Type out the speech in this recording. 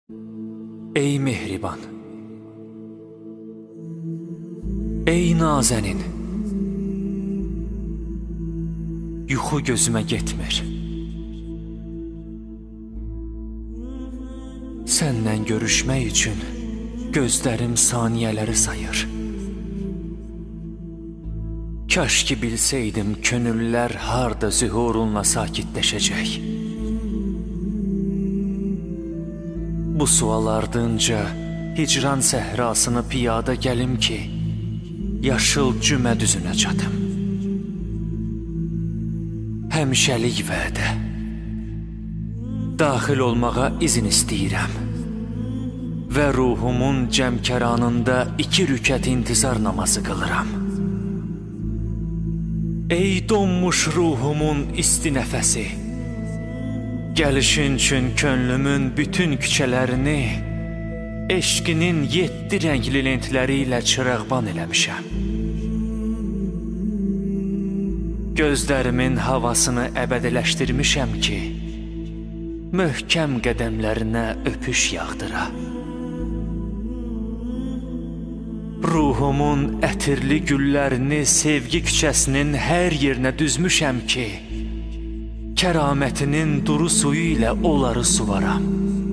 Ey mehriban, ey nazənin, yuxu gözümə getmir. Səndən görüşmək üçün gözlərim saniyələri sayır. Kaş ki bilsəydim könüllər harda zühurunla sakitləşəcək. Bu sual ardınca hicran səhrasını piyada gəlim ki, yaşıl cümə düzünə çatım. Həmişəlik vədə, daxil olmağa izin istəyirəm və ruhumun cəmkəranında 2 rükət intizar namazı qılıram. Ey donmuş ruhumun isti nəfəsi, gəlişin üçün könlümün bütün küçələrini eşqinin 7 rəngli lentləri ilə çırağban eləmişəm. Gözlərimin havasını əbədiləşdirmişəm ki, möhkəm qədəmlərinə öpüş yağdıra. Ruhumun ətirli güllərini sevgi küçəsinin hər yerinə düzmüşəm ki, kəramətinin duru suyu ilə onları suvaram.